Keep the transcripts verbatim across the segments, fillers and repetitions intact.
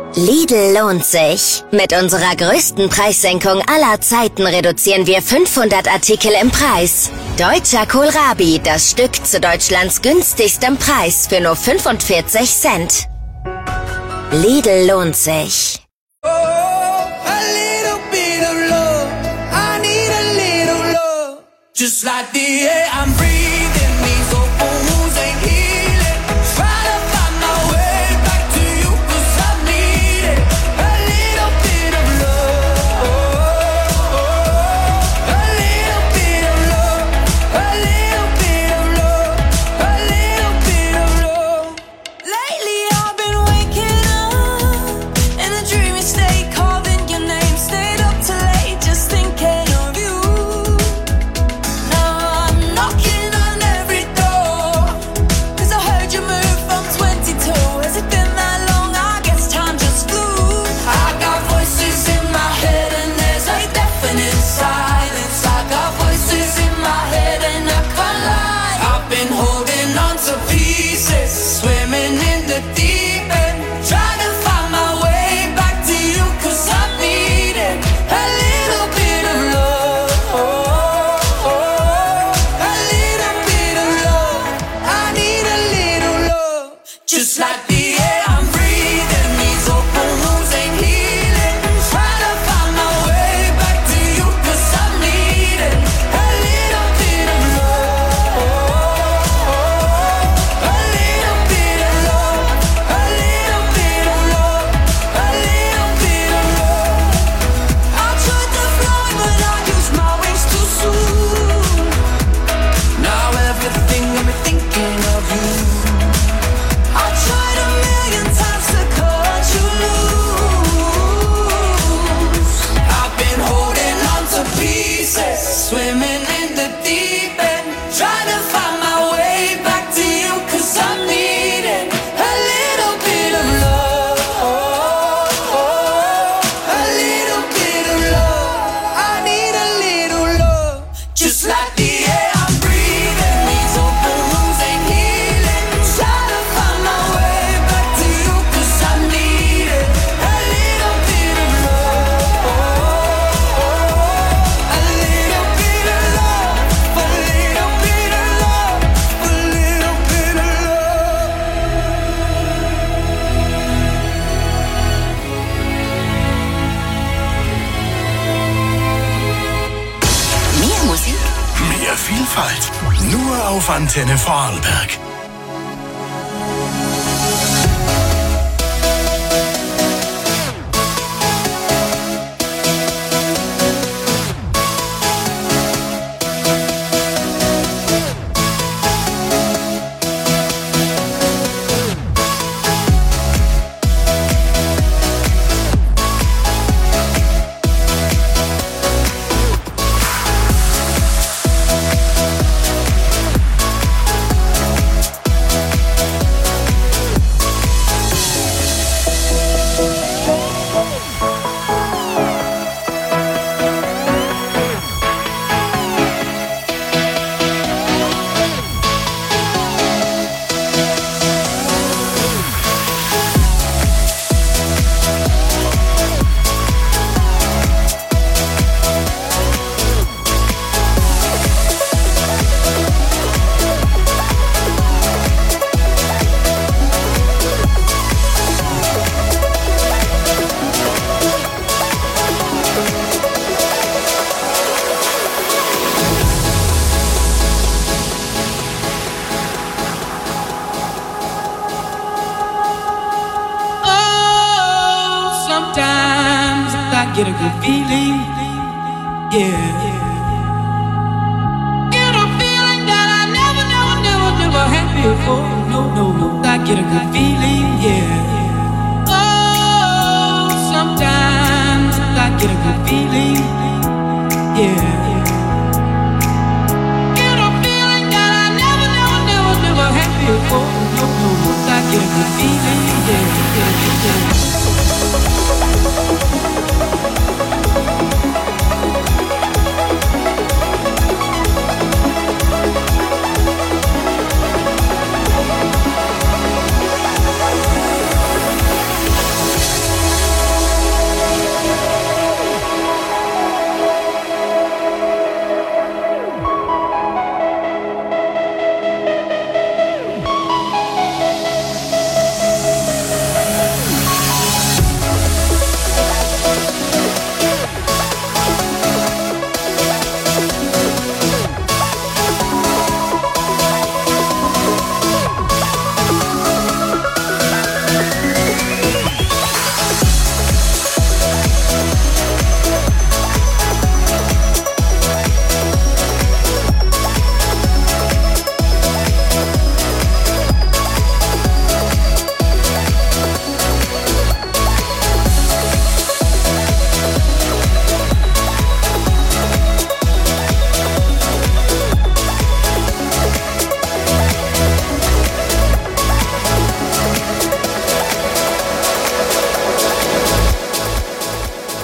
Lidl lohnt sich. Mit unserer größten Preissenkung aller Zeiten reduzieren wir fünfhundert Artikel im Preis. Deutscher Kohlrabi, das Stück zu Deutschlands günstigstem Preis für nur fünfundvierzig Cent. Lidl lohnt sich. Oh, a little bit of love. I need a little love. Just like the air I'm breathing, these open wounds ain't healing. Try to find my way back to you, cause I need it. A little bit of love. A little bit of love. A little bit of love. A little bit of love. Lately I've been waking up in a dreamy state, calling your name, stayed up too late just thinking of you. Now I'm knocking on every door, cause I heard you moved from twenty-two. Has it been that long? I guess time just flew. I got voices in my head and there's a deafening silence. I got voices in my head and I can't lie. I've been holding on to pieces, swimming in the deep end, trying to find my way back to you, cause I need it. A little bit of love. A little bit of love. I need a little love. Just like the air I'm breathing, these open wounds ain't healing. Trying to find my way back to you, cause I need it. A little bit of love. A little bit of love. A little bit of love. A little bit of love. I tried to fly but I used my wings too soon. Now everything got me thinking of you. I tried a million times to cut you loose. I've been holding on to pieces, swimming in the deep end, trying to find my way back to you, cause I need it. A little bit of love. A little bit of love. I need a little love. Just like the air I'm breathing, these open wounds ain't healing. Trying to find my way back to you, cause I need it. A little bit of love. A little bit of love. A little bit of love. A little bit of Mehr Musik? Mehr Vielfalt. Nur auf Antenne Vorarlberg. Oh, sometimes I get a good feeling, yeah. Get a feeling that I never, never, never, never had before. No, no, no, I get a good feeling, yeah. Oh, sometimes I get a good feeling, yeah. Get a feeling that I never, never, never, never had before. No, no, no, I get a good feeling, yeah, yeah, yeah.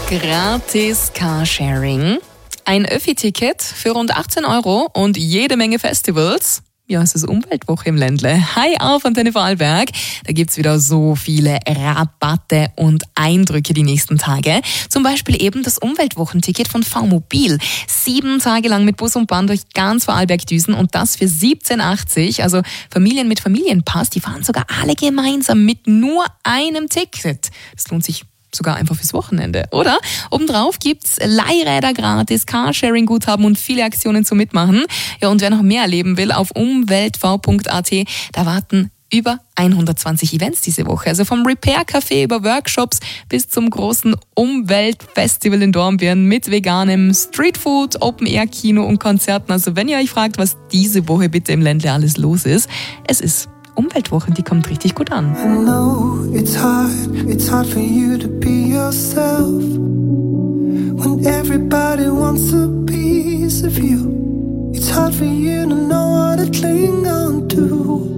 Gratis Carsharing, ein Öffi-Ticket für rund achtzehn Euro und jede Menge Festivals. Ja, es ist Umweltwoche im Ländle. Hi auf Antenne Vorarlberg. Da gibt's wieder so viele Rabatte und Eindrücke die nächsten Tage. Zum Beispiel eben das Umweltwochenticket von V-Mobil. Sieben Tage lang mit Bus und Bahn durch ganz Vorarlberg düsen und das für siebzehn achtzig. Also Familien mit Familienpass, die fahren sogar alle gemeinsam mit nur einem Ticket. Das lohnt sich sogar einfach fürs Wochenende, oder? Obendrauf gibt's Leihräder gratis, Carsharing-Guthaben und viele Aktionen zum Mitmachen. Ja, und wer noch mehr erleben will, auf umweltv punkt a t, da warten über hundertzwanzig Events diese Woche. Also vom Repair-Café über Workshops bis zum großen Umweltfestival in Dornbirn mit veganem Streetfood, Open-Air-Kino und Konzerten. Also wenn ihr euch fragt, was diese Woche bitte im Ländle alles los ist, es ist Umweltwoche, die kommt richtig gut an. I know it's hard, it's hard for you to be yourself when everybody wants a piece of you. It's hard for you to know what to cling on to.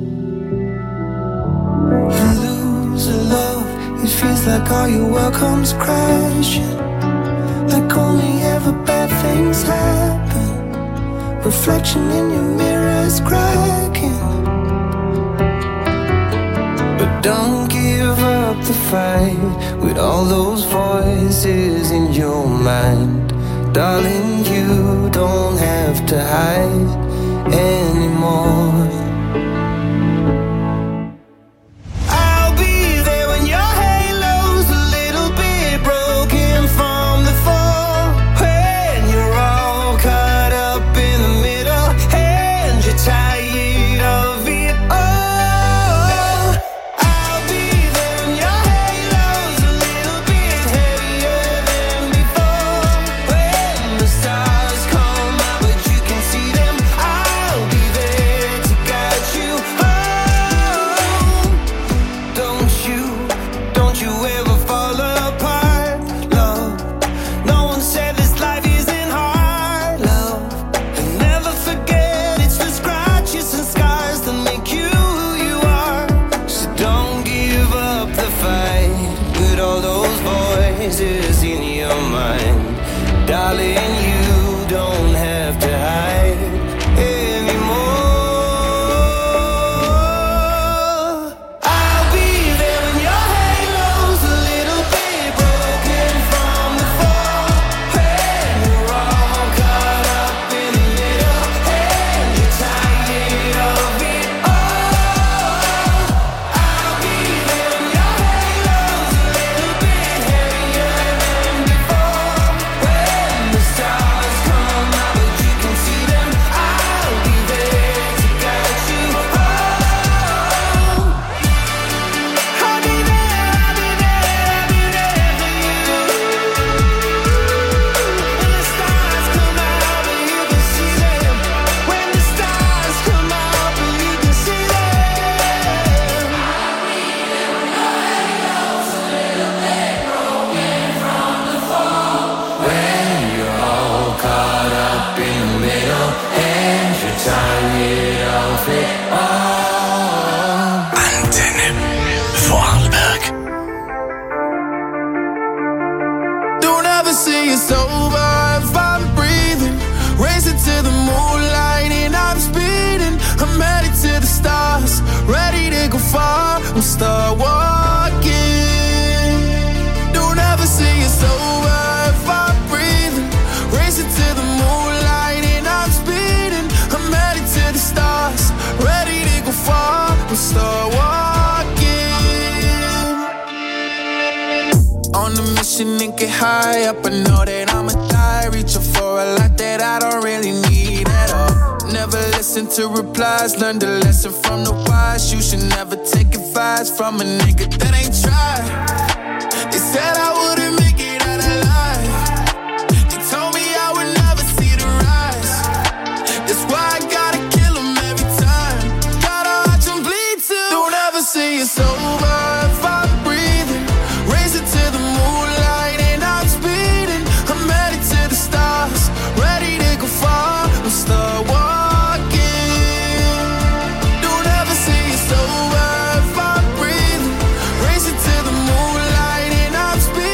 You lose a love, it feels like all your world comes crashing, like only ever bad things happen. Reflection in your mirror is cracking. But don't give up the fight with all those voices in your mind. Darling, you don't have to hide anymore. I'll be there when your halo's a little bit broken from the fall, when you're all caught up in the middle and you're tired of it all. In your mind, darling, you don't have to hide anymore. I'll be there when your halo's a little bit broken from the fall, when you're all caught up in the middle and you're tired of it all. I'll be there when your halo's a little bit heavier. Antenne Vorarlberg. Don't ever say it's over if I'm breathing. Racing to the moonlight and I'm speeding. I'm headed to the stars, ready to go far. We'll start walking. Don't ever say it's over if I'm breathing. Racing to the moonlight and I'm speeding. I'm headed to the stars, ready to go far. We'll start walking. On a mission and get high up. I know that I'ma die, reaching for a lot that I don't really need at all. Never listen to replies, learn the lesson from the wise. You should never take advice from a nigga that ain't tried. They said I wouldn't make it out alive. They told me I would never see the rise. That's why I gotta kill them every time. Gotta watch them bleed too. Don't ever say it's over if I'm breathing. Racing to the moonlight and I'm speeding. I'm headed to the stars, ready to go far. We'll start walking. Don't ever say it's over if I'm breathing. Racing to the moonlight and I'm speeding.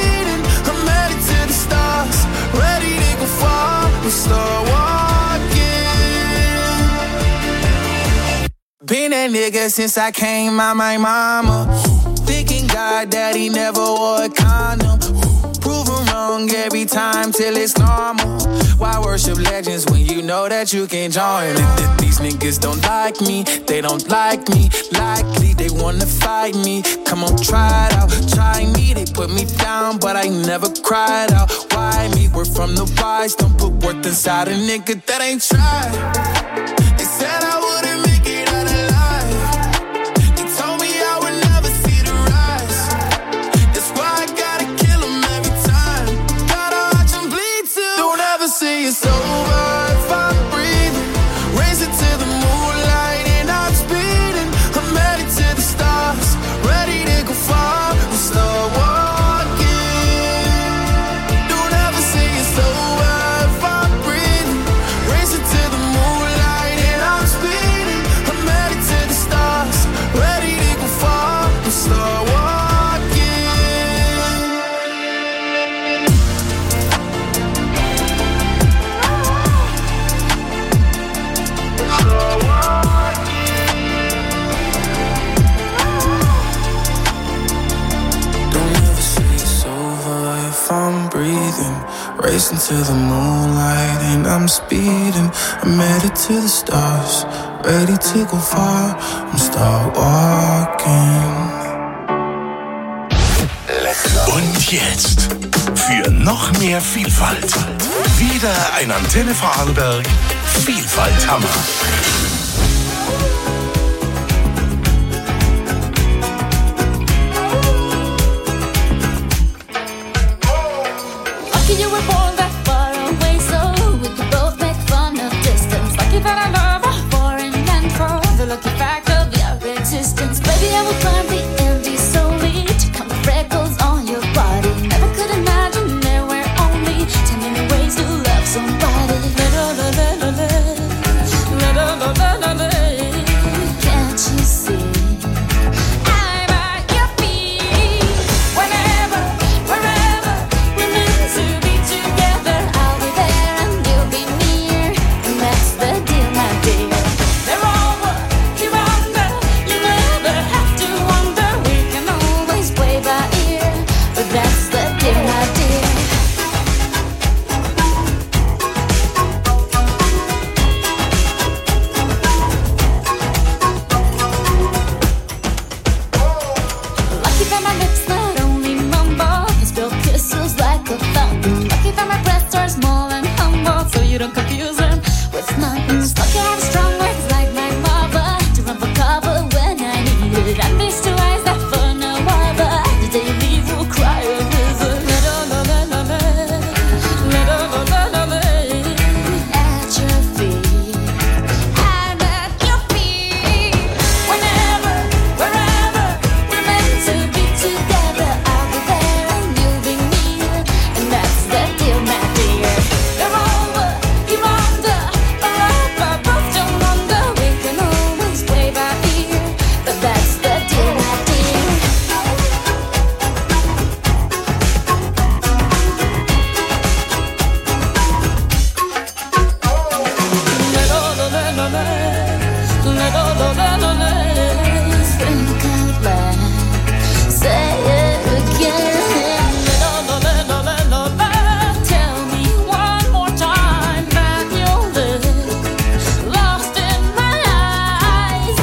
nigga since I came out my mama. Thinking God that he never wore a condom. Proven wrong every time till it's normal. Why worship legends when you know that you can join? These niggas don't like me, they don't like me. Likely they wanna fight me. Come on, try it out, try me. They put me down, but I never cried out. Why me? We're from the wise. Don't put worth inside a nigga that ain't tried. They said I wouldn't make it out alive. They told me I would never see the rise. That's why I gotta kill them every time. Gotta watch them bleed too. Don't ever say it's over if I'm breathing. Raise it to the moonlight and I'm speeding. I'm headed to the stars, ready to go far and start walking. Don't ever say it's over if I'm breathing. Raise it to the moonlight and I'm speeding. I'm headed to the stars, ready to go far and start walking. Don't ever say it's over if I'm breathing. Racing to the moonlight and I'm speeding. I'm headed to the stars, ready to go far and start walking. Und jetzt für noch mehr Vielfalt. Wieder ein Antenne Vorarlberg Vielfalthammer. Lucky you were born that far away, so we could both make fun of distance. Lucky that I love her for and for the lucky fact of your existence. Baby, I will climb the Andes solely to count the freckles on your body. Never could imagine there were only ten million ways to love somebody. La, la, la, la, la, la, la, la, la, la, la. Can't you see? I'm at your feet. Whenever, wherever we're meant to be together, I'll be there and you'll be near, and that's the deal, my dear. They're over, you're under, you never have to wonder. We can always play by ear, but that's the deal, my dear. Lucky that my lips not only mumble, can spill kisses like a fountain. Lucky that my breasts are small and humble, so you don't confuse them with mountains. Lucky I have strong words like my mother to run for cover when I need it. And these two eyes that for no other, the day you leave will cry a river. La la la la la, la la la la la la. At your feet, I'm at your feet. Whenever, wherever we're meant to be together, I'll be there and you'll be near, and that's the deal, my dear. They're over, you're under, around, but both don't wonder. We can always play by ear, but that's the deal, my dear. Think out loud, say it again. Tell me one more time that you'll live lost in my eyes.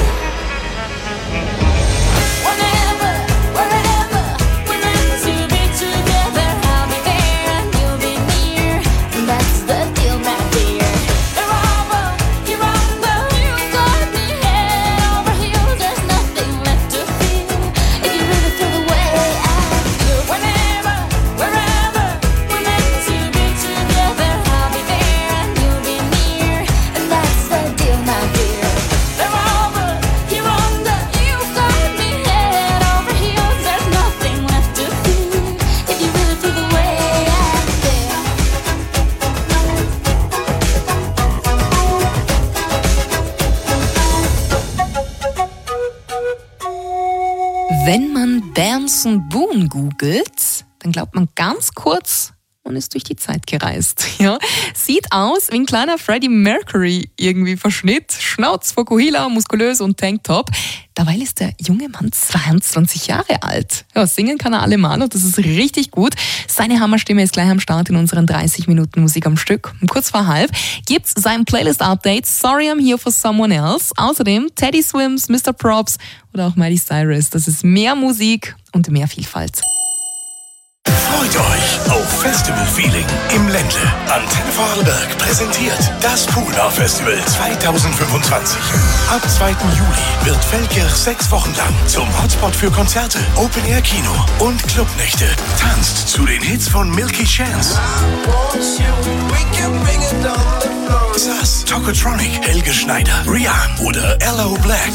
Whenever, wherever we're meant to be together, I'll be there and you'll be near, and that's the deal, my dear. They're over, you're under, you got me head over heels. There's nothing left to feel if you really feel the way I feel. Whenever, wherever we're meant to be together, I'll be there and you'll be near, and that's the deal, my dear. They're over, you're under, you got me head over heels. There's nothing left to feel if you really feel the way I feel. Wenn man Benson Boone googelt, dann glaubt man ganz kurz, und ist durch die Zeit gereist. Ja, sieht aus wie ein kleiner Freddie Mercury, irgendwie Verschnitt, Schnauz, Fokuhila, muskulös und Tanktop. Dabei ist der junge Mann zweiundzwanzig Jahre alt. Ja, singen kann er allemal und das ist richtig gut. Seine Hammerstimme ist gleich am Start in unseren dreißig Minuten Musik am Stück. Und kurz vor halb gibt's sein Playlist-Update Sorry I'm Here for Someone Else. Außerdem Teddy Swims, Mister Props oder auch Miley Cyrus. Das ist mehr Musik und mehr Vielfalt. Freut euch auf Festival Feeling im Ländle. Antenne Vorarlberg präsentiert das Poolbar Festival zwanzig fünfundzwanzig. Ab zweiten Juli wird Feldkirch sechs Wochen lang zum Hotspot für Konzerte, Open-Air-Kino und Clubnächte. Tanzt zu den Hits von Milky Chance, Sass, Tokotronic, Helge Schneider, Rihanna oder L O Black.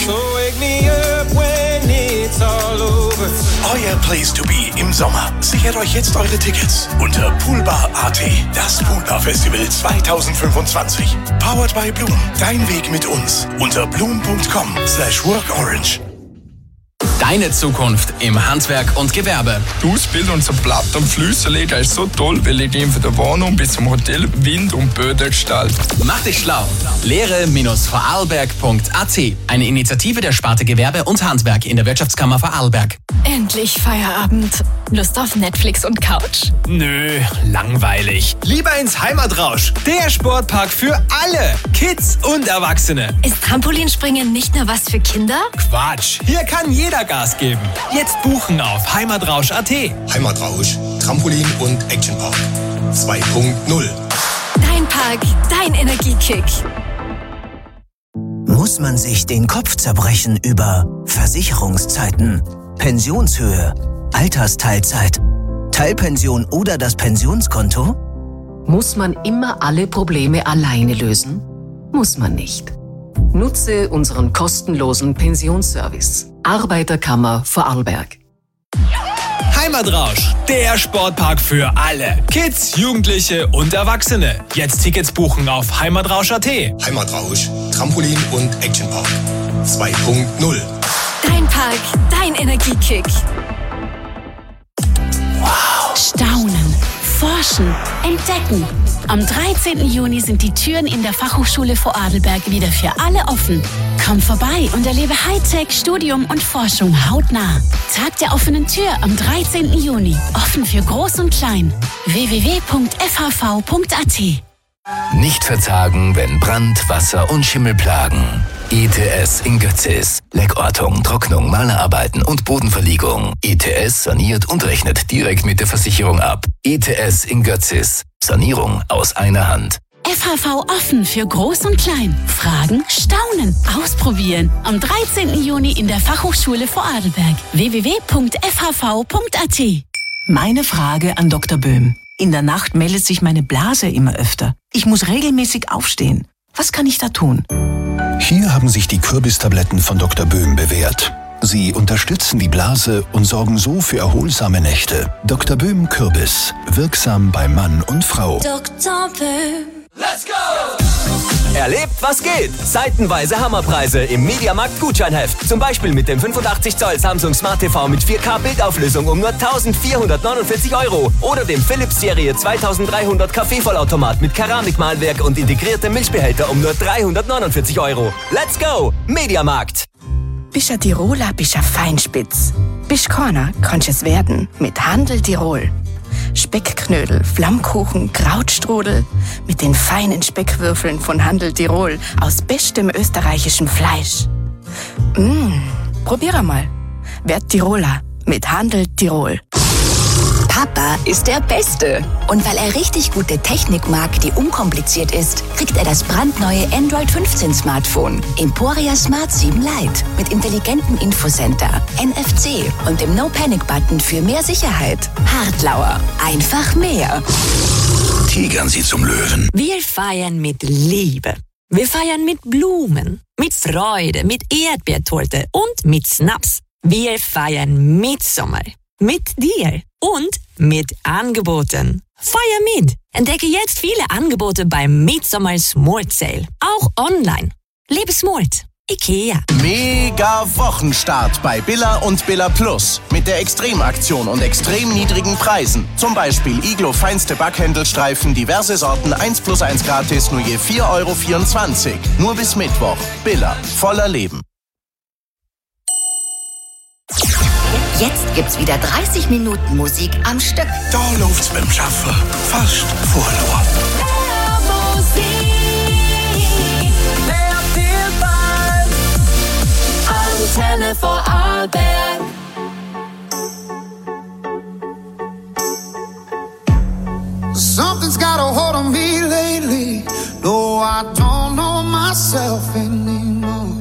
Euer Place to be im Sommer. Sichert euch jetzt eure Tickets unter poolbar punkt a t. Das Poolbar Festival zwanzig fünfundzwanzig. Powered by Bloom. Dein Weg mit uns unter bloom punkt com slash work orange. Deine Zukunft im Handwerk und Gewerbe. Die Ausbildung zum Platt- und Flüssenleger ist so toll, weil ich ihn von der Wohnung bis zum Hotel Wind und Böden gestalte. Mach dich schlau. lehre Vorarlberg punkt a t. Eine Initiative der Sparte Gewerbe und Handwerk in der Wirtschaftskammer Vorarlberg. Endlich Feierabend. Lust auf Netflix und Couch? Nö, langweilig. Lieber ins Heimatrausch. Der Sportpark für alle. Kids und Erwachsene. Ist Trampolinspringen nicht nur was für Kinder? Quatsch. Hier kann jeder Gas geben. Jetzt buchen auf heimatrausch punkt a t. Heimatrausch, Trampolin und Actionpark zwei punkt null. Dein Park, dein Energiekick. Muss man sich den Kopf zerbrechen über Versicherungszeiten, Pensionshöhe, Altersteilzeit, Teilpension oder das Pensionskonto? Muss man immer alle Probleme alleine lösen? Muss man nicht. Nutze unseren kostenlosen Pensionsservice. Arbeiterkammer Vorarlberg. Heimatrausch, der Sportpark für alle. Kids, Jugendliche und Erwachsene. Jetzt Tickets buchen auf heimatrausch punkt a t. Heimatrausch, Trampolin und Actionpark zwei punkt null. Dein Park, dein Energiekick. Wow. Staunen, forschen, entdecken. Am dreizehnten Juni sind die Türen in der Fachhochschule Vorarlberg wieder für alle offen. Komm vorbei und erlebe Hightech, Studium und Forschung hautnah. Tag der offenen Tür am dreizehnten Juni. Offen für Groß und Klein. w w w punkt f h v punkt a t. Nicht verzagen, wenn Brand, Wasser und Schimmel plagen. I T S in Götzis. Leckortung, Trocknung, Malerarbeiten und Bodenverlegung. I T S saniert und rechnet direkt mit der Versicherung ab. I T S in Götzis. Sanierung aus einer Hand. F H V offen für Groß und Klein. Fragen, staunen, ausprobieren. Am dreizehnten Juni in der Fachhochschule Vorarlberg. w w w punkt f h v punkt a t. Meine Frage an Doktor Böhm. In der Nacht meldet sich meine Blase immer öfter. Ich muss regelmäßig aufstehen. Was kann ich da tun? Hier haben sich die Kürbistabletten von Doktor Böhm bewährt. Sie unterstützen die Blase und sorgen so für erholsame Nächte. Doktor Böhm Kürbis. Wirksam bei Mann und Frau. Doktor Böhm. Let's go! Erlebt, was geht! Seitenweise Hammerpreise im Mediamarkt Gutscheinheft. Zum Beispiel mit dem fünfundachtzig Zoll Samsung Smart T V mit vier K Bildauflösung um nur eintausendvierhundertneunundvierzig Euro. Oder dem Philips Serie zweitausenddreihundert Kaffeevollautomat mit Keramikmalwerk und integriertem Milchbehälter um nur dreihundertneunundvierzig Euro. Let's go! Mediamarkt! Bist ein Tiroler, bist ein Feinspitz. Bist keiner, kannst es werden mit Handel Tirol. Speckknödel, Flammkuchen, Krautstrudel mit den feinen Speckwürfeln von Handel Tirol aus bestem österreichischem Fleisch. Mmh, probier mal. Werd Tiroler mit Handel Tirol. Papa ist der Beste. Und weil er richtig gute Technik mag, die unkompliziert ist, kriegt er das brandneue Android fünfzehn Smartphone Emporia Smart sieben Lite mit intelligentem Infocenter, N F C und dem No-Panic-Button für mehr Sicherheit. Hartlauer. Einfach mehr. Tigern Sie zum Löwen. Wir feiern mit Liebe. Wir feiern mit Blumen, mit Freude, mit Erdbeertorte und mit Snaps. Wir feiern Mitsommer. Mit dir und mit Angeboten. Feier mit! Entdecke jetzt viele Angebote beim Midsommer Smart Sale. Auch online. Lebe smart. Ikea. Mega Wochenstart bei Billa und Billa Plus. Mit der Extremaktion und extrem niedrigen Preisen. Zum Beispiel Iglo feinste Backhändelstreifen, diverse Sorten eins plus eins gratis, nur je vier Euro vierundzwanzig. Nur bis Mittwoch. Billa. Voller Leben. Jetzt gibt's wieder dreißig Minuten Musik am Stück. Da läuft's beim Schaffen fast vorloren. Antenne Vorarlberg. Something's got a hold on me lately. No, I don't know myself anymore.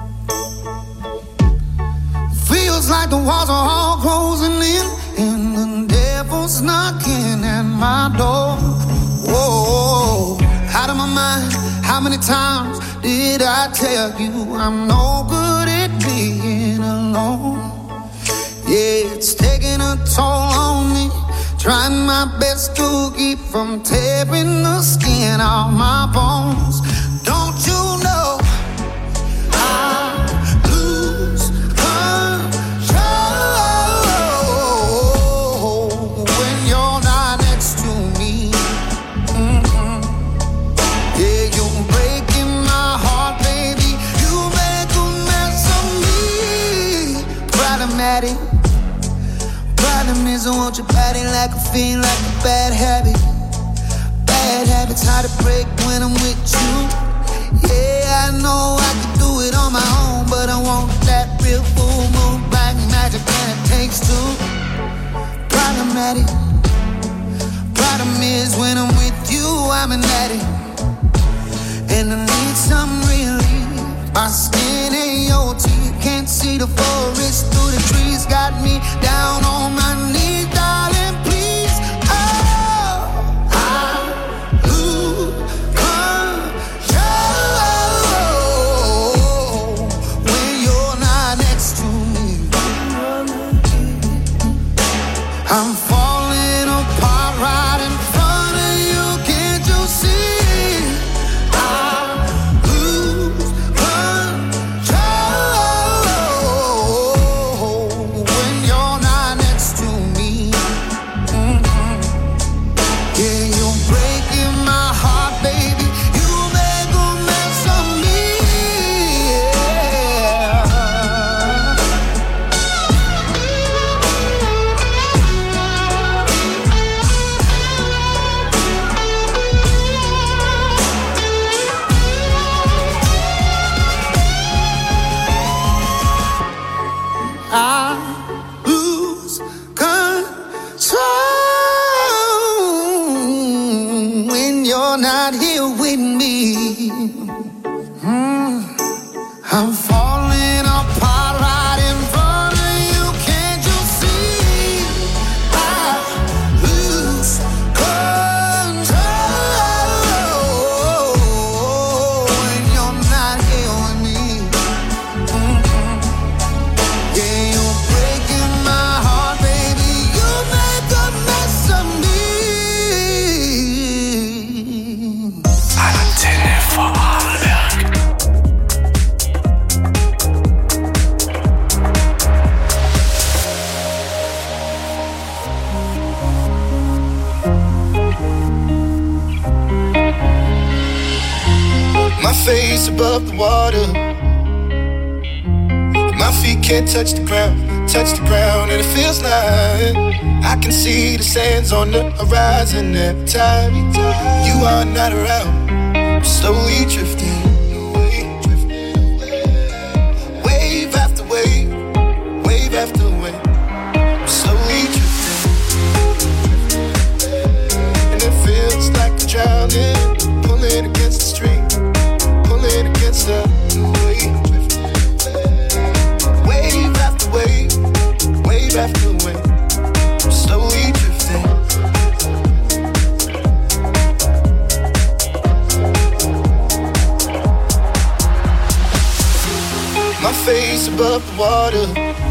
Feels like the walls are all closing in, and the devil's knocking at my door. Whoa, out of my mind. How many times did I tell you I'm no good at being alone? Yeah, it's taking a toll on me. Trying my best to keep from tearing the skin off my bones. Don't you know I lose control when you're not next to me? Mm-hmm. Yeah, you're breaking my heart, baby. You make a mess of me. Problematic. Problem is I want your body like I feel like a bad habit. Bad habits hard to break when I'm with you. Yeah, I know I can do it on my own, but I want that real full moon black magic and it takes two. Problematic. Problem is when I'm with you, I'm an addict, and I need some relief. My skin ain't your teeth, can't see the forest through the trees. Got me down on my knees, darling, please. Oh, I lose control when you're not next to me. I'm falling apart right in front of you, can't you see? I lose control when you're not next to me. Mm-hmm. Yeah, you're breaking my heart, baby. You make a mess of me. Yeah. I lose control when you're not here with me. Mm. I'm falling apart right in front of you, can't you see? I lose control when you're not here with me. Mm-hmm. Yeah, you're breaking my heart, baby. You make a mess of me. Antenne Vorarlberg. My face above the water, my feet can't touch the ground, touch the ground, and it feels like I can see the sands on the horizon every time you are not around. I'm slowly drifting away, wave after wave, wave after wave. I'm slowly drifting, and it feels like I'm drowning, pulling against the stream, pulling against the wave. Wave after wave, wave after wave, I'm slowly drifting. My face above the water,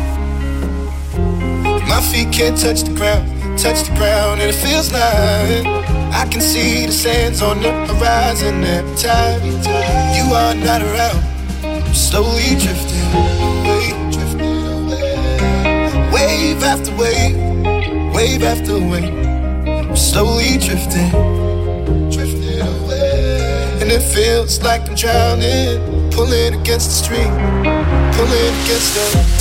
my feet can't touch the ground, touch the ground, and it feels like I can see the sands on the horizon every time you are not around. I'm slowly drifting away, drifting away. Wave after wave, wave after wave. I'm slowly drifting, drifting away. And it feels like I'm drowning, pulling against the stream, pulling against the.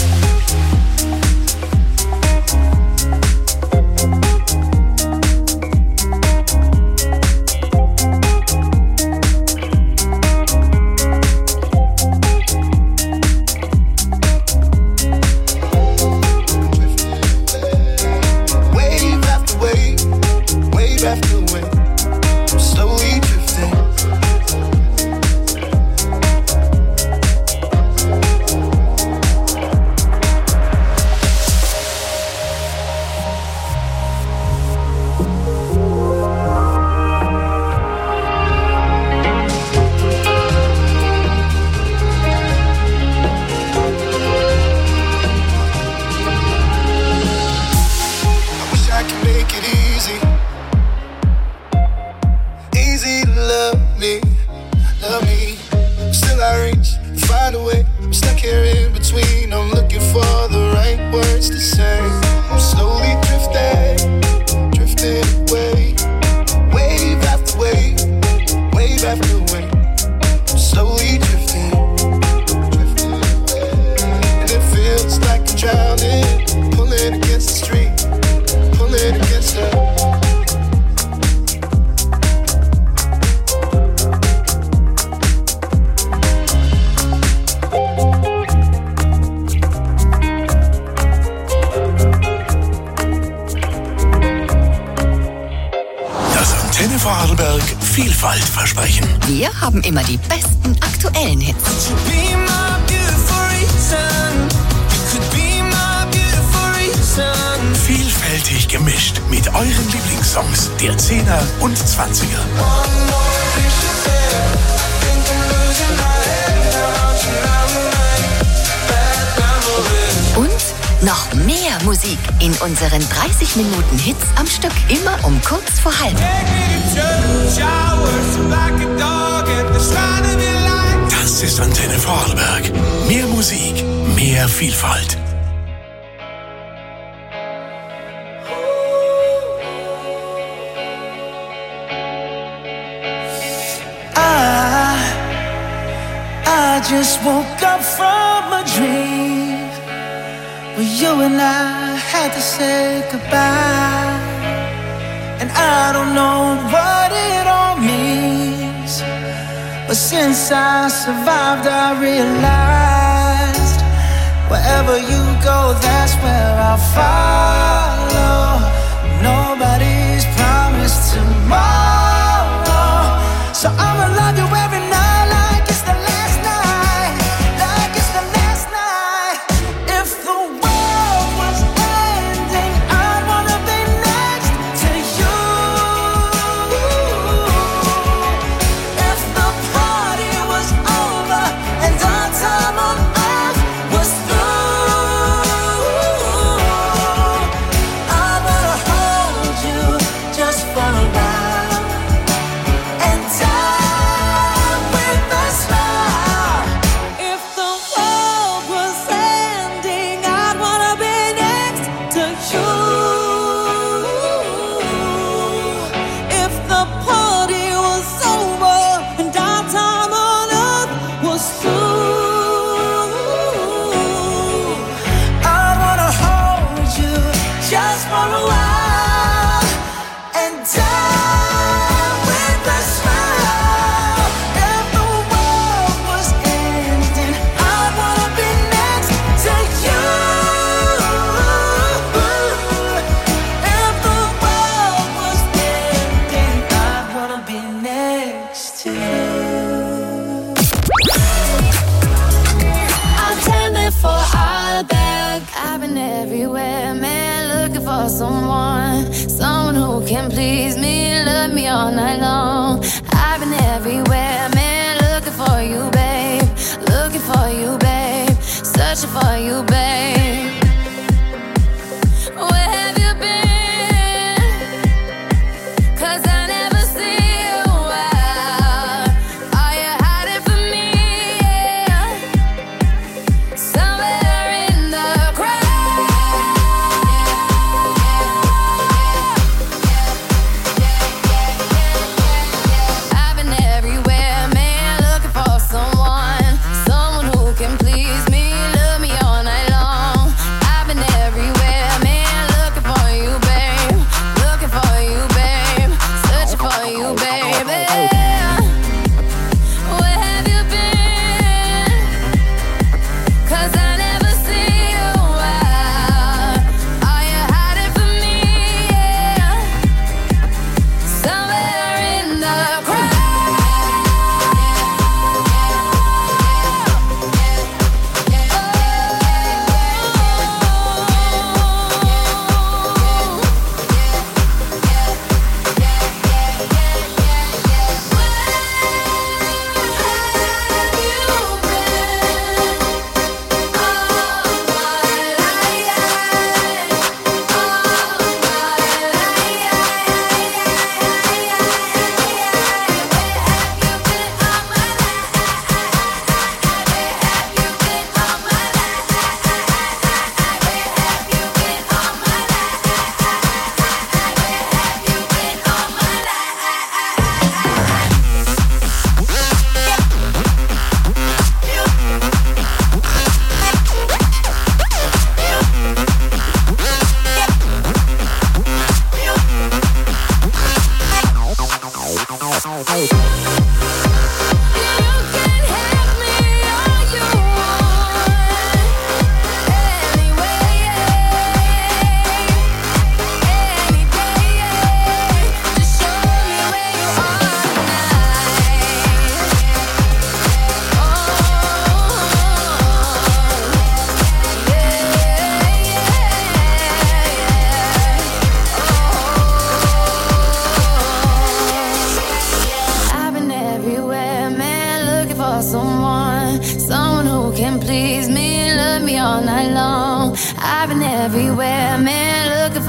Vielfalt versprechen. Wir haben immer die besten aktuellen Hits. Vielfältig gemischt mit euren Lieblingssongs der Zehner und Zwanziger. Und noch mehr Musik in unseren dreißig Minuten Hits am Stück. Immer um kurz vor halb. Das ist Antenne Vorarlberg. Mehr Musik, mehr Vielfalt. I, I just woke up from a dream where you and I had to say goodbye. And I don't know what it all means, but since I survived I realized wherever you go, that's where I'll follow. Nobody's promised tomorrow, so I'ma love you every night like it's the last night, like it's the last night. If the world was ending, I'd wanna be next to you. If the party was over and our time on earth was through, I wanna hold you just for a while and die with a smile. If the world was ending, I'd wanna be next to you. If the party was over and our time on earth was through, I wanna hold you just for a while and die with a smile. If the world was ending, I'd wanna be next to you. If the world was ending, I'd wanna be next to you. Antenne Vorarlberg. I've been everywhere, man, looking for someone, someone who can please me, love me all night long. I've been everywhere, man, looking for you, babe, looking for you, babe, searching for you, babe. Where have you been? 'Cause I never see you out. Are you hiding from me? Yeah.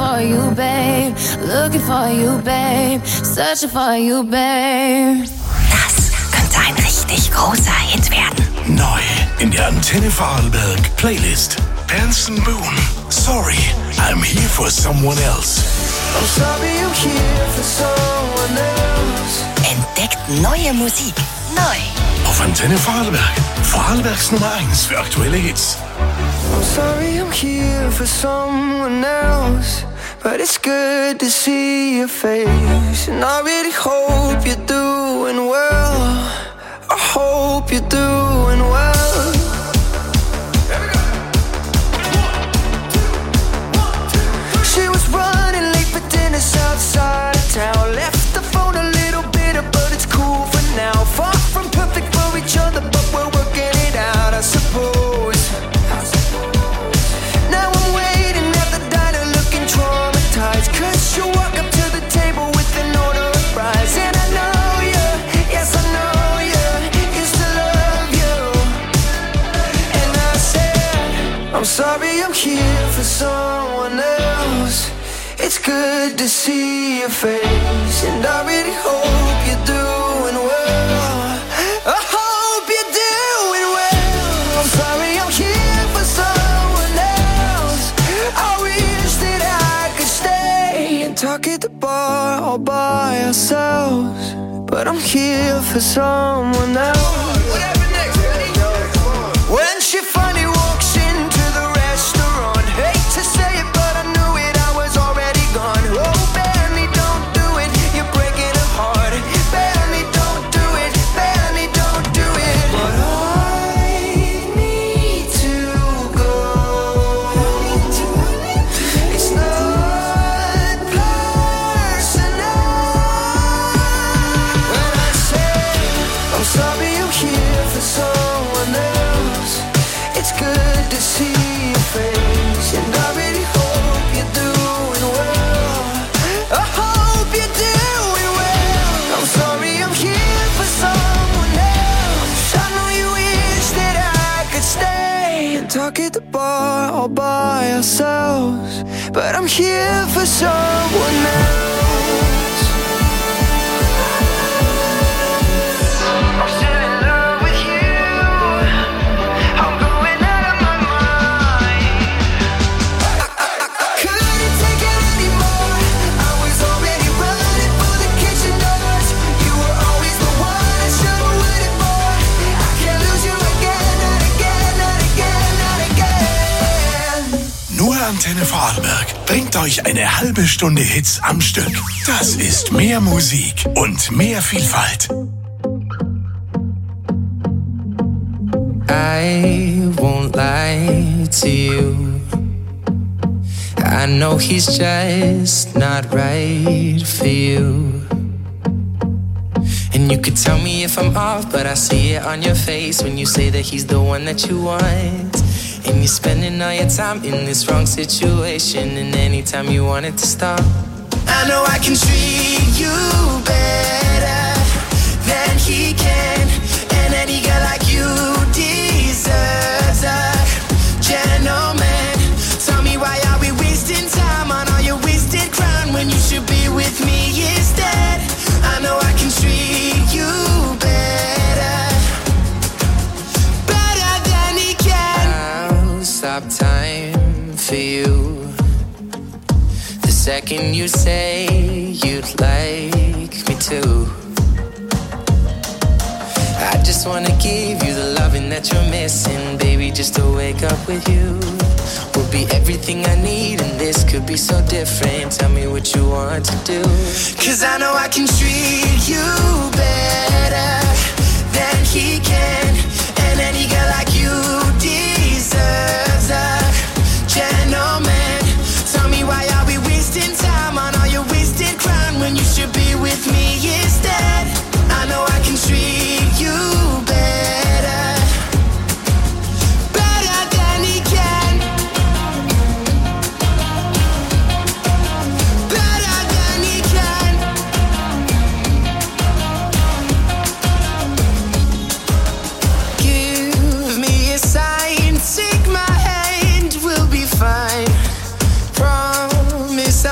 for you, babe. Looking for you, babe. Searching for you, babe. Das könnte ein richtig großer Hit werden. Neu in der Antenne Vorarlberg Playlist. Benson Boone. Sorry, I'm here for someone else. I'm sorry I'm here for someone else. Entdeckt neue Musik. Neu. Auf Antenne Vorarlberg. Vorarlbergs Nummer eins für aktuelle Hits. I'm sorry I'm here for someone else, but it's good to see your face. And I really hope you're doing well. I hope you're doing well. She was running late for dinner outside of town. Left the phone a little bitter, but it's cool for now. Far from perfect for each other, but we're working it out, I suppose. Now I'm waiting at the diner looking traumatized, 'cause you walk up to the table with an order of fries. And I know you, yes I know you, used to love you. And I said, I'm sorry I'm here for someone else. It's good to see your face, and I really hope you're doing well. I hope you're doing well. I'm sorry I'm here for someone else. I wish that I could stay and talk at the bar all by ourselves, but I'm here for someone else. When she finally walks into the restaurant, hate to say it, but I knew it, I was already gone. Oh, Benny, don't do it, you're breaking her heart. Benny, don't do it, Benny, don't do it. But I need to go. It's not personal. When I say I'm sorry I'm here for someone else, it's good to see your face, and I really hope you're doing well. I hope you're doing well. I'm sorry I'm here for someone else. I know you wish that I could stay and talk at the bar all by ourselves, but I'm here for someone else. I'm still in love with you. I'm going out of my mind. I couldn't take it anymore. I was already running for the kitchen doors. You were always the one I should've waited for. I can't lose you again, not again, not again, not again. Nur Antenne Vorarlberg bringt euch eine halbe Stunde Hits am Stück. Das ist mehr Musik und mehr Vielfalt. I won't lie to you. I know he's just not right for you. And you could tell me if I'm off, but I see it on your face when you say that he's the one that you want. And you're spending all your time in this wrong situation, and anytime you want it to stop, I know I can treat you better than he can. And any girl like you deserves a gentleman. Tell me, why are we wasting time on all your wasted crown when you should be with me instead? I know I can treat you better, better than he can. I'll stop time for you the second you say you'd like me to. I just wanna give you the loving that you're missing, baby, just to wake up with you will be everything I need, and this could be so different. Tell me what you want to do, 'cause I know I can treat you better than he can. And any girl like you deserves a gentleman. Tell me, why are we wasting time on all your wasted crown when you should be with me instead? I know I can treat you better, better than he can, better than he can. Give me a sign, take my hand, we'll be fine. Promise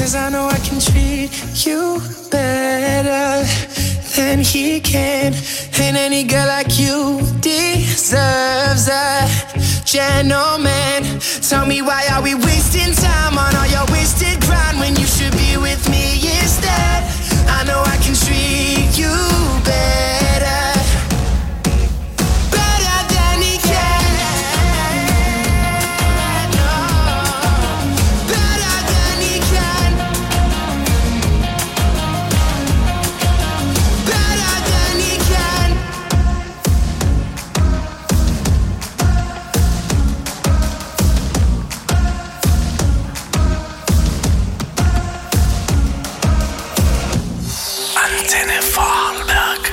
'cause I know I can treat you better than he can. And any girl like you deserves a gentleman. Tell me, why are we wasting time on all your wasted grind when you should be with me instead? I know I can treat you better, better than he can. No, better than he can. Better than he can. Antenne Vorarlberg.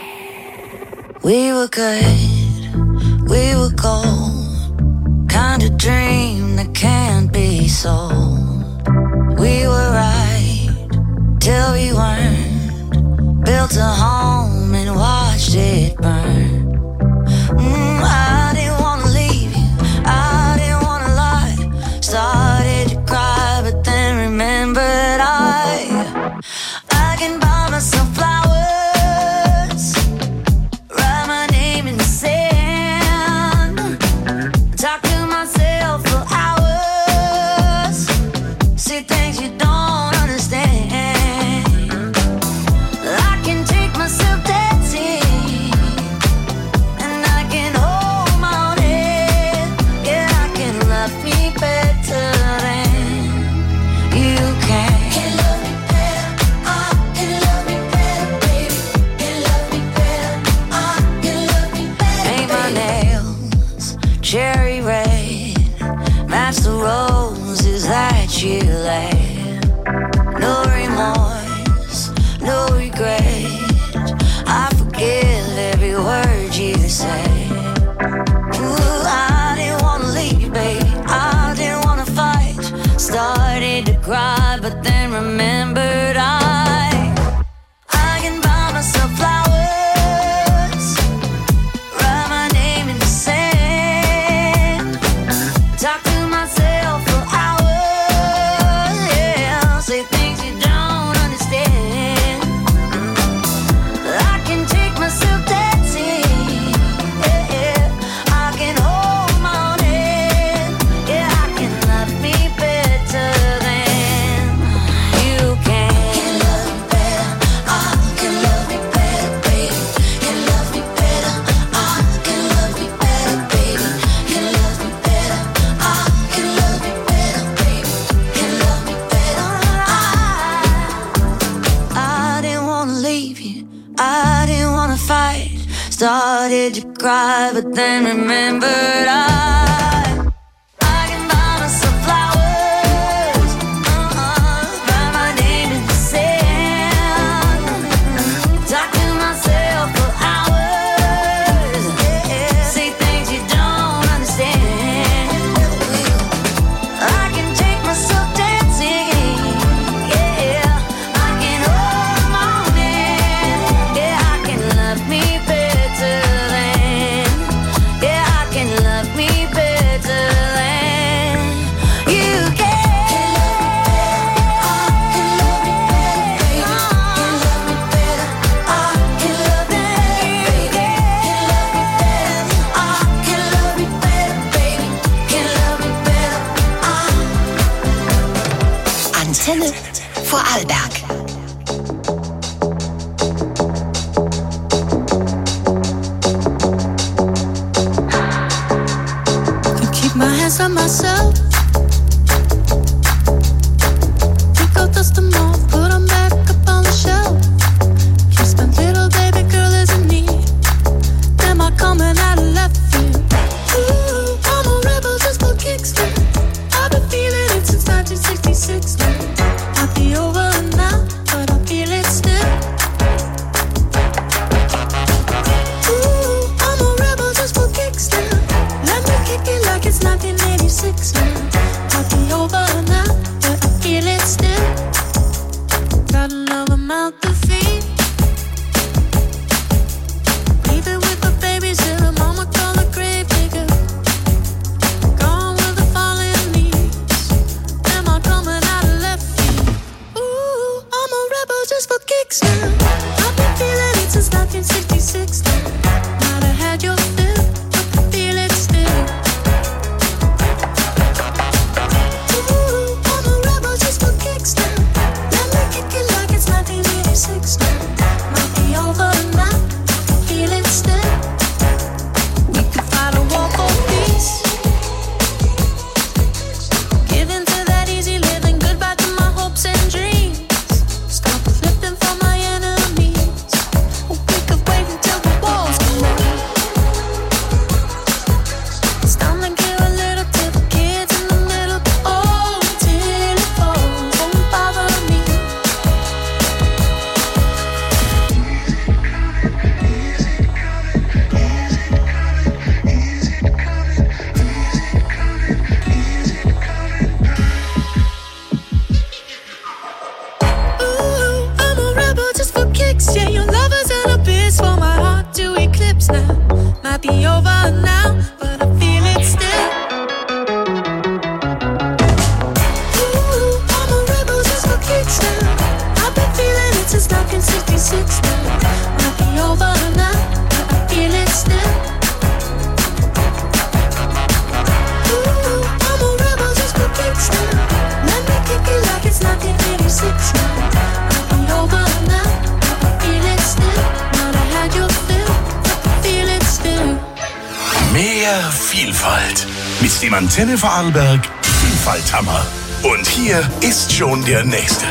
We were good, we were gold, kind of dream that can't be sold. We were right till we weren't, built a home and watched it burn. Mm, I didn't wanna leave you, I didn't wanna lie. Started to cry, but then remembered I I can buy myself flowers, write my name in the sand, talk to myself for hours, see things you don't understand. I can take myself dancing, and I can hold my own head. Yeah, I can love me better than you can. Can love me better, I can love me better, baby. Can love me better, I can love me better. Paint my nails cherry red, match the roses that you laid. No remorse, no regret, I forgive every word you say. Ooh, I didn't wanna leave, babe, I didn't wanna fight. Started to cry, but then remembered I I can buy myself flowers, write my name in the sand, talk to myself for hours, yeah, say things you don't understand. I can take myself dancing, yeah, yeah. I can hold my own head, yeah, I can love me better than you can. Can love me better, I can love me better, baby. Can love me better, I can love me better, baby. Can love me better, I can love me better, baby. Can love me better, I I didn't wanna leave you, I didn't wanna fight. Started to cry, but then remembered I I can buy myself flowers, uh-uh, write my name in the sand, talk to myself for hours, yeah, say things you don't understand. I can take myself dancing, yeah, I can hold my own hand, yeah, I can love me better than, yeah, I can love me better than you can. Can love me better, I can love me better, I can love me better, baby. Can love me better, I can love me better, baby. Can love me better, I Antenne Vorarlberg. Can keep my hands on myself. Pick out dust them off, put them back up on the shelf. Kiss my little baby girl is in need. Am I coming out of left field? Ooh, I'm a rebel just for kicks. I've been feeling it since nineteen sixty-six. Might be over now, but I feel it still. Ooh, I'm a rebel just for kicks now. Let me kick it like it's nineteen eighty-six now. Might be over now, but I feel it still. Got another mouth to feed. Leaving with the babysitter, mama call the grave digger. Gone with the falling leaves. Am I coming out of left field? now. Might be over now, but I feel it still. Ooh, all my rebels just for kicks now. I've been feeling it since nineteen sixty-six now. Might be over now, but I feel it still. Ooh, all my rebels just for kicks now. Let me kick it like it's nineteen eighty-six now. Might be over now, but I feel it still. Not I had your fill, but I feel it still. Mehr Vielfalt mit dem Antenne Vorarlberg Vielfalthammer. Und hier ist schon der nächste.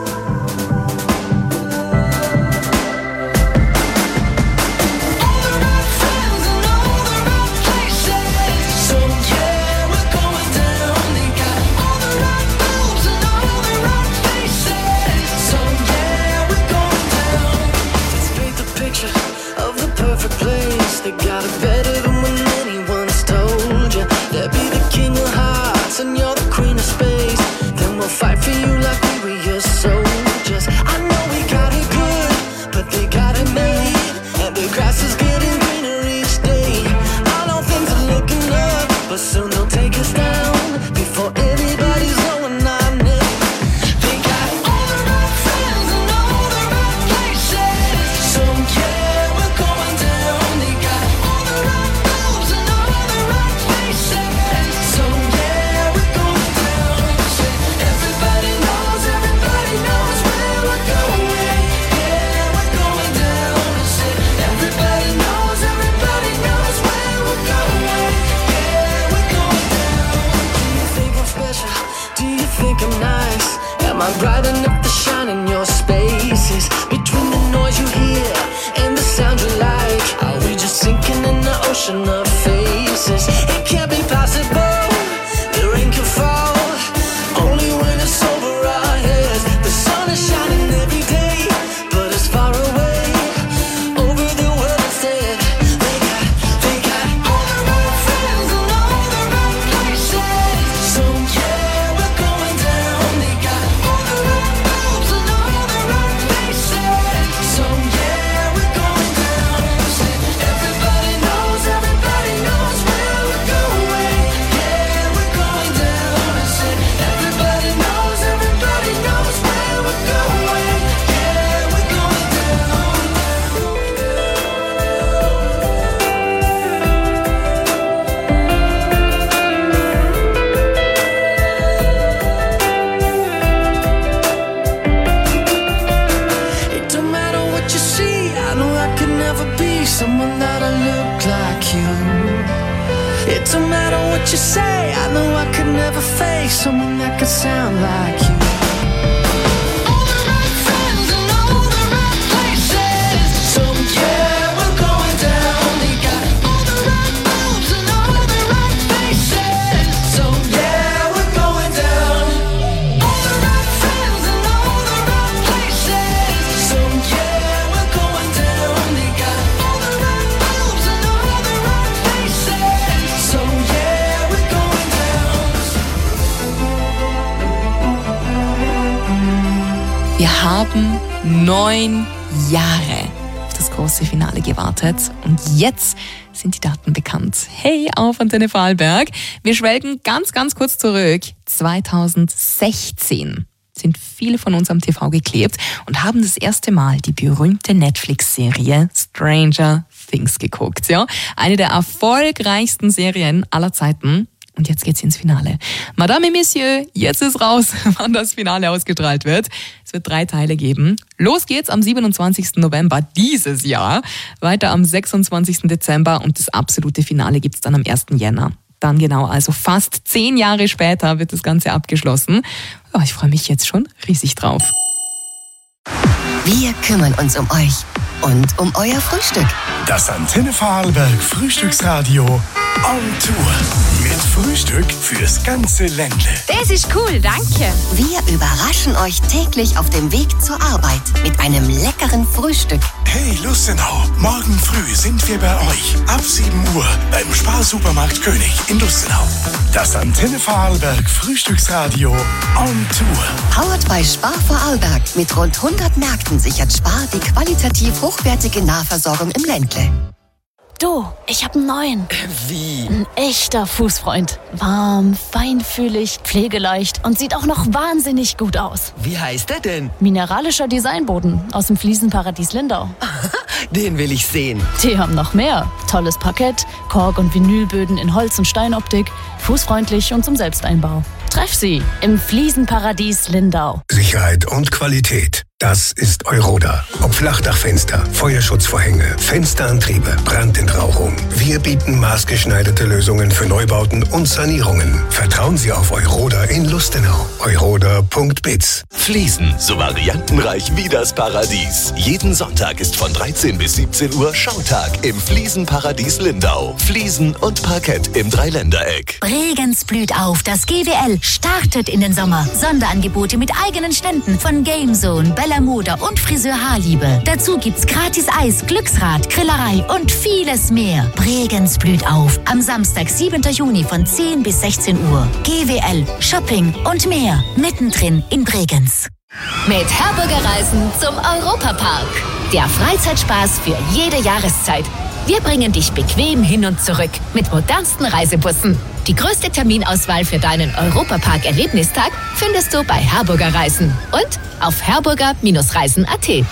They got it better than when anyone's told you. They'll be the king of hearts and you're the queen of space. Then we'll fight for you like we were your soldiers. I know we got it good, but they got it made. And the grass is getting greener each day. I know things are looking up, but soon they'll take us down before anybody's knowing our name. They got all the right friends and all the right places. So yeah, we're going down. They got all the right moves and all the right places. So yeah, we're going down. Everybody knows, everybody knows where we're going. Yeah, we're going down. Everybody knows, everybody knows where we're going. Yeah, we're going down. Do you think I'm special? Do you think I'm nice? Am I bright enough to shine in your spaces? Between the noise you hear and the sound you like, are we just sinking in the ocean of faces? It can't be possible. The rain can fall only when it's over our heads. The sun is shining every day, but it's far away over the world instead. They got, they got all the right friends and all the right places. So yeah, we're going down. They got all the right moves and all the right places. So yeah, we're going down. Everybody knows, everybody knows where we're going. Yeah, we're going down. Everybody knows, everybody knows where we're going. Yeah, we're going down. It don't matter what you see. I know I could never be someone that'll look like you. It don't matter what you say. I know I could never face someone that could sound like you. All the right friends and all the right places. So yeah, we're going down. They got all the right moves and all the right faces. So yeah, we're going down. All the right friends and all the right places. So yeah, we're going down. They got all the right moves and all the right faces. So yeah, we're going down. Wir haben neun Jahre auf das große Finale gewartet und jetzt sind die Daten bekannt. Hey, auf Antenne Vorarlberg. Wir schwelgen ganz, ganz kurz zurück. zweitausendsechzehn sind viele von uns am T V geklebt und haben das erste Mal die berühmte Netflix-Serie Stranger Things geguckt. Ja, eine der erfolgreichsten Serien aller Zeiten. Und jetzt geht's ins Finale. Madame et Messieurs, jetzt ist raus, wann das Finale ausgestrahlt wird. Es wird drei Teile geben. Los geht's am siebenundzwanzigsten November dieses Jahr, weiter am sechsundzwanzigsten Dezember und das absolute Finale gibt's dann am ersten Jänner. Dann genau, also fast zehn Jahre später wird das Ganze abgeschlossen. Oh, ich freue mich jetzt schon riesig drauf. Wir kümmern uns um euch und um euer Frühstück. Das Antenne Vorarlberg Frühstücksradio on Tour. Mit Frühstück fürs ganze Ländle. Das ist cool, danke. Wir überraschen euch täglich auf dem Weg zur Arbeit mit einem leckeren Frühstück. Hey Lustenau, morgen früh sind wir bei euch. Ab sieben Uhr beim Sparsupermarkt König in Lustenau. Das Antenne Vorarlberg Frühstücksradio on Tour. Powered by Spar Vorarlberg. Mit rund hundert Märkten sichert Spar die qualitativ hochwertige Nahversorgung im Ländle. Du, ich hab einen neuen. Wie? Ein echter Fußfreund. Warm, feinfühlig, pflegeleicht und sieht auch noch wahnsinnig gut aus. Wie heißt der denn? Mineralischer Designboden aus dem Fliesenparadies Lindau. Den will ich sehen. Die haben noch mehr. Tolles Parkett, Kork- und Vinylböden in Holz- und Steinoptik, fußfreundlich und zum Selbsteinbau. Treff sie im Fliesenparadies Lindau. Sicherheit und Qualität. Das ist Euroda. Ob Flachdachfenster, Feuerschutzvorhänge, Fensterantriebe, Brandentrauchung. Wir bieten maßgeschneiderte Lösungen für Neubauten und Sanierungen. Vertrauen Sie auf Euroda in Lustenau. Euroda Punkt biz. Fliesen, so variantenreich wie das Paradies. Jeden Sonntag ist von dreizehn bis siebzehn Uhr Schautag im Fliesenparadies Lindau. Fliesen und Parkett im Dreiländereck. Bregenz blüht auf. Das G W L startet in den Sommer. Sonderangebote mit eigenen Ständen von Gamezone, Bella Moda und Friseur Haarliebe. Dazu gibt's gratis Eis, Glücksrad, Grillerei und vieles mehr. Bregenz blüht auf. Am Samstag, siebten Juni von zehn bis sechzehn Uhr. G W L, Shopping und mehr. Mittendrin in Bregenz. Mit Harburger Reisen zum Europapark. Der Freizeitspaß für jede Jahreszeit. Wir bringen dich bequem hin und zurück mit modernsten Reisebussen. Die größte Terminauswahl für deinen Europapark-Erlebnistag findest du bei Harburger Reisen und auf harburger Reisen punkt at.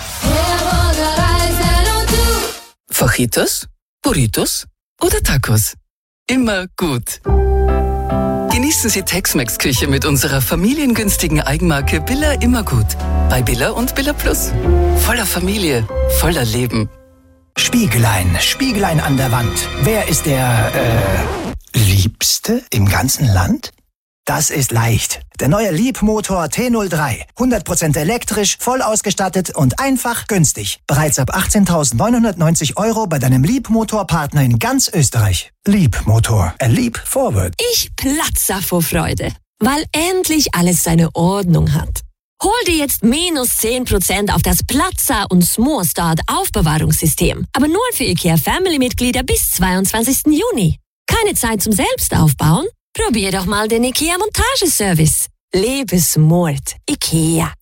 Fajitas, Burritos oder Tacos? Immer gut. Genießen Sie Tex-Mex-Küche mit unserer familiengünstigen Eigenmarke Billa Immergut. Bei Billa und Billa Plus. Voller Familie, voller Leben. Spiegelein, Spiegelein an der Wand. Wer ist der, äh, Liebste im ganzen Land? Das ist leicht. Der neue Liebmotor T null drei. hundert Prozent elektrisch, voll ausgestattet und einfach günstig. Bereits ab achtzehntausendneunhundertneunzig Euro bei deinem Liebmotor-Partner in ganz Österreich. Liebmotor. A leap forward. Ich platze vor Freude, weil endlich alles seine Ordnung hat. Hol dir jetzt minus zehn Prozent auf das Platzer und Small Start Aufbewahrungssystem. Aber nur für IKEA Family-Mitglieder bis zweiundzwanzigsten Juni. Keine Zeit zum Selbstaufbauen? Probier doch mal den IKEA Montageservice. Lebe smart. IKEA.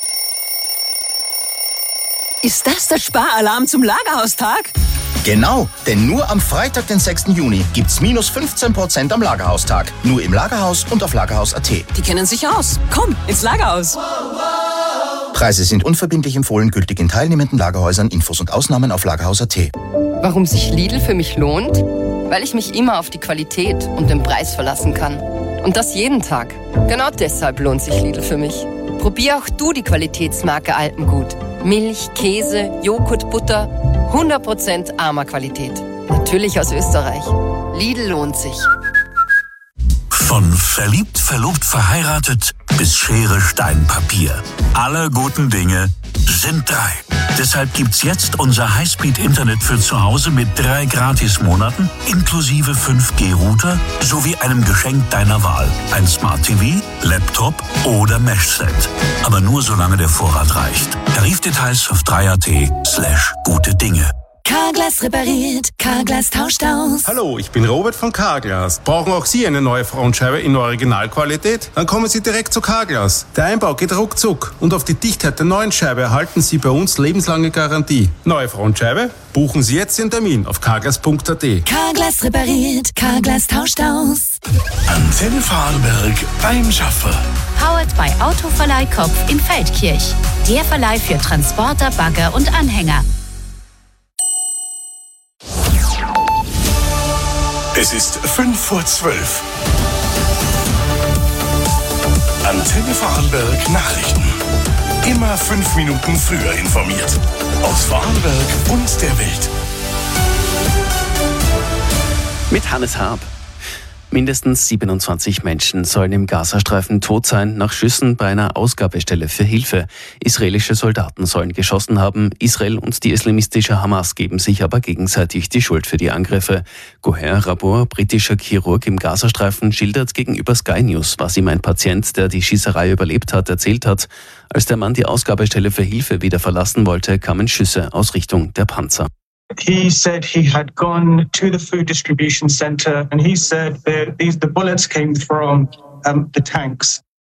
Ist das der Sparalarm zum Lagerhaustag? Genau, denn nur am Freitag, den sechsten Juni, gibt's minus fünfzehn Prozent am Lagerhaustag. Nur im Lagerhaus und auf lagerhaus punkt at. Die kennen sich aus. Komm, ins Lagerhaus. Preise sind unverbindlich empfohlen, gültig in teilnehmenden Lagerhäusern. Infos und Ausnahmen auf lagerhaus punkt at. Warum sich Lidl für mich lohnt? Weil ich mich immer auf die Qualität und den Preis verlassen kann. Und das jeden Tag. Genau deshalb lohnt sich Lidl für mich. Probier auch du die Qualitätsmarke Alpengut. Milch, Käse, Joghurt, Butter, hundert Prozent armer Qualität. Natürlich aus Österreich. Lidl lohnt sich. Von verliebt, verlobt, verheiratet bis Schere, Stein, Papier. Alle guten Dinge sind drei. Deshalb gibt's jetzt unser Highspeed-Internet für zu Hause mit drei Gratismonaten inklusive fünf G Router sowie einem Geschenk deiner Wahl. Ein Smart T V, Laptop oder Meshset. Aber nur solange der Vorrat reicht. Tarifdetails auf drei punkt at slash gute Dinge. Carglass repariert, Carglass tauscht aus. Hallo, ich bin Robert von Carglass. Brauchen auch Sie eine neue Frontscheibe in Originalqualität? Dann kommen Sie direkt zu Carglass. Der Einbau geht ruckzuck und auf die Dichtheit der neuen Scheibe erhalten Sie bei uns lebenslange Garantie. Neue Frontscheibe? Buchen Sie jetzt den Termin auf carglass punkt at. Carglass repariert, Carglass tauscht aus. Antenne Vorarlberg beim Schaffer. Powered by Autoverleih Kopf in Feldkirch. Der Verleih für Transporter, Bagger und Anhänger. Es ist fünf vor zwölf. Antenne Vorarlberg Nachrichten. Immer fünf Minuten früher informiert. Aus Vorarlberg und der Welt. Mit Hannes Haab. Mindestens siebenundzwanzig Menschen sollen im Gazastreifen tot sein nach Schüssen bei einer Ausgabestelle für Hilfe. Israelische Soldaten sollen geschossen haben. Israel und die islamistische Hamas geben sich aber gegenseitig die Schuld für die Angriffe. Goher Rabor, britischer Chirurg im Gazastreifen, schildert gegenüber Sky News, was ihm ein Patient, der die Schießerei überlebt hat, erzählt hat. Als der Mann die Ausgabestelle für Hilfe wieder verlassen wollte, kamen Schüsse aus Richtung der Panzer. He said he had gone to the food distribution center and he said that these the bullets came from um, the tanks.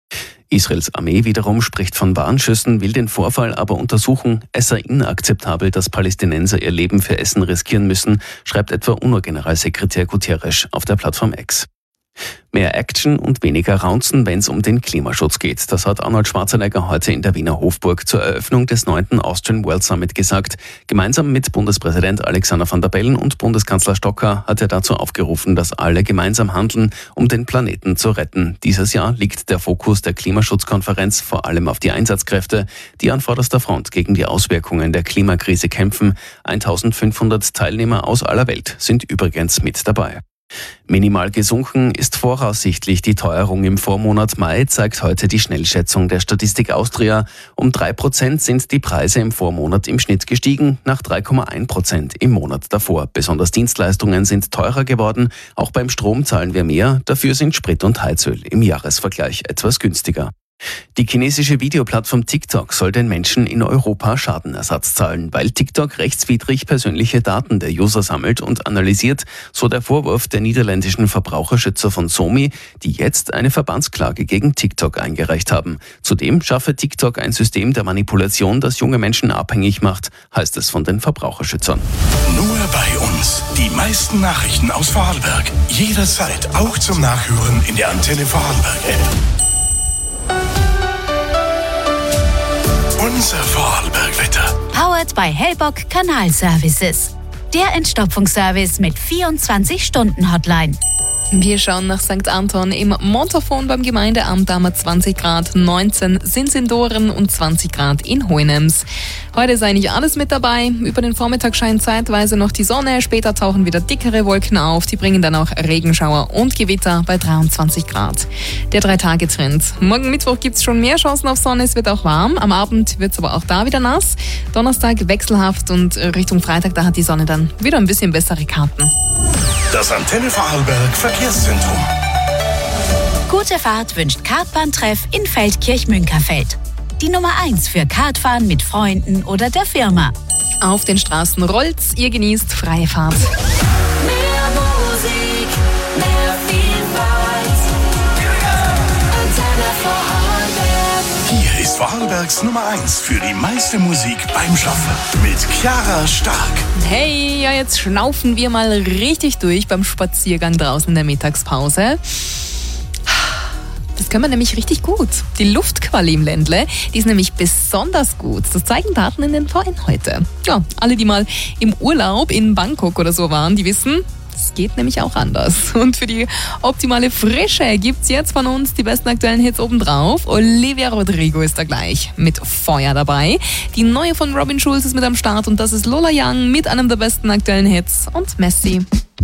Israels Armee wiederum spricht von Warnschüssen, will den Vorfall aber untersuchen. Es sei inakzeptabel, dass Palästinenser ihr Leben für Essen riskieren müssen, schreibt etwa UNO-Generalsekretär Guterres auf der Plattform X. Mehr Action und weniger Raunzen, wenn es um den Klimaschutz geht. Das hat Arnold Schwarzenegger heute in der Wiener Hofburg zur Eröffnung des neunten Austrian World Summit gesagt. Gemeinsam mit Bundespräsident Alexander Van der Bellen und Bundeskanzler Stocker hat er dazu aufgerufen, dass alle gemeinsam handeln, um den Planeten zu retten. Dieses Jahr liegt der Fokus der Klimaschutzkonferenz vor allem auf die Einsatzkräfte, die an vorderster Front gegen die Auswirkungen der Klimakrise kämpfen. eintausendfünfhundert Teilnehmer aus aller Welt sind übrigens mit dabei. Minimal gesunken ist voraussichtlich die Teuerung im Vormonat Mai, zeigt heute die Schnellschätzung der Statistik Austria. Um drei Prozent sind die Preise im Vormonat im Schnitt gestiegen, nach drei Komma eins Prozent im Monat davor. Besonders Dienstleistungen sind teurer geworden. Auch beim Strom zahlen wir mehr, dafür sind Sprit und Heizöl im Jahresvergleich etwas günstiger. Die chinesische Videoplattform TikTok soll den Menschen in Europa Schadenersatz zahlen, weil TikTok rechtswidrig persönliche Daten der User sammelt und analysiert, so der Vorwurf der niederländischen Verbraucherschützer von Somi, die jetzt eine Verbandsklage gegen TikTok eingereicht haben. Zudem schaffe TikTok ein System der Manipulation, das junge Menschen abhängig macht, heißt es von den Verbraucherschützern. Nur bei uns. Die meisten Nachrichten aus Vorarlberg. Jederzeit auch zum Nachhören in der Antenne Vorarlberg-App. Unser Vorarlberg-Wetter. Powered by Hellbock Kanalservices. Der Entstopfungsservice mit vierundzwanzig-Stunden-Hotline. Wir schauen nach Sankt Anton im Montafon beim Gemeindeamt. Da haben wir zwanzig Grad, neunzehn sind in Doren und zwanzig Grad in Hohenems. Heute ist eigentlich alles mit dabei. Über den Vormittag scheint zeitweise noch die Sonne. Später tauchen wieder dickere Wolken auf. Die bringen dann auch Regenschauer und Gewitter bei dreiundzwanzig Grad. Der Drei-Tage-Trend. Morgen Mittwoch gibt's schon mehr Chancen auf Sonne. Es wird auch warm. Am Abend wird's aber auch da wieder nass. Donnerstag wechselhaft und Richtung Freitag, da hat die Sonne dann wieder ein bisschen bessere Karten. Das Antenne Vorarlberg Verkehrszentrum. Gute Fahrt wünscht Kartbahntreff in Feldkirch-Münkerfeld. Die Nummer eins für Kartfahren mit Freunden oder der Firma. Auf den Straßen rollt's, ihr genießt freie Fahrt. Mehr Musik, mehr Vielfalt. Antenne Vorarlberg. Hier ist Vorarlbergs Nummer eins für die meiste Musik beim Schaffen. Mit Chiara Stark. Hey, ja, jetzt schnaufen wir mal richtig durch beim Spaziergang draußen in der Mittagspause. Das können wir nämlich richtig gut. Die Luftqualität im Ländle, die ist nämlich besonders gut. Das zeigen Daten in den V N heute. Ja, alle, die mal im Urlaub in Bangkok oder so waren, die wissen, es geht nämlich auch anders. Und für die optimale Frische gibt's jetzt von uns die besten aktuellen Hits obendrauf. Olivia Rodrigo ist da gleich mit Feuer dabei. Die neue von Robin Schulz ist mit am Start und das ist Lola Young mit einem der besten aktuellen Hits und Messi.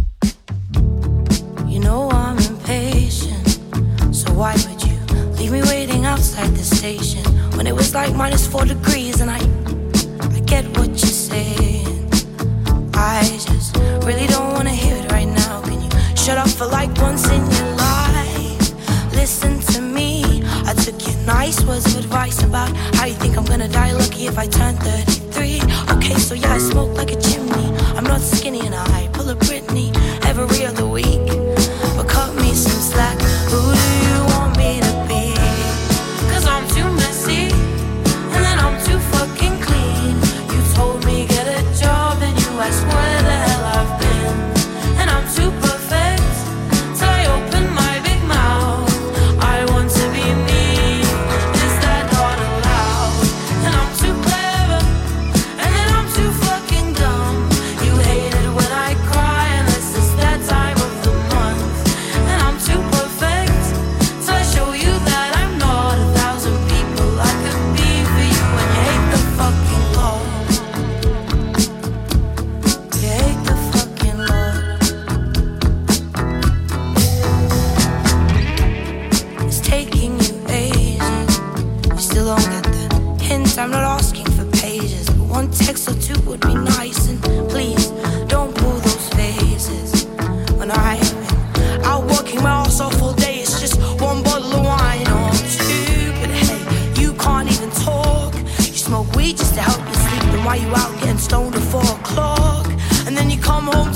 You know I'm impatient, so why would you leave me waiting outside the station when it was like minus four degrees and I, I get what you're saying. I just really don't wanna hear it right now. Can you shut up for like once in your life? Listen to me. I took your nice words of advice about how you think I'm gonna die lucky if I turn thirty-three. Okay, so yeah, I smoke like a chimney. I'm not skinny and I pull a Britney every other week. But cut me some slack. Who do you want me to be? Cause I'm too messy and then I'm too fucking clean. You told me get a job and you asked where the hell I've been. And I'm too perfect till I open my big mouth. I want to be me, is that not allowed? And I'm too clever and then I'm too fucking dumb. You hate it when I cry unless it's that time of the month. And I'm too perfect till I show you that I'm not a thousand people I could be for you. And you hate the fucking law. You hate the fucking law. It's taking you ages. You still don't get the hint. I'm not asking for pages, but one text or two would be nice. And please don't pull those faces. When I've been out working my ass off all day, it's just one bottle of wine or two. But hey, you can't even talk. You smoke weed just to help you sleep. Then why you out getting stoned at four o'clock? And then you come home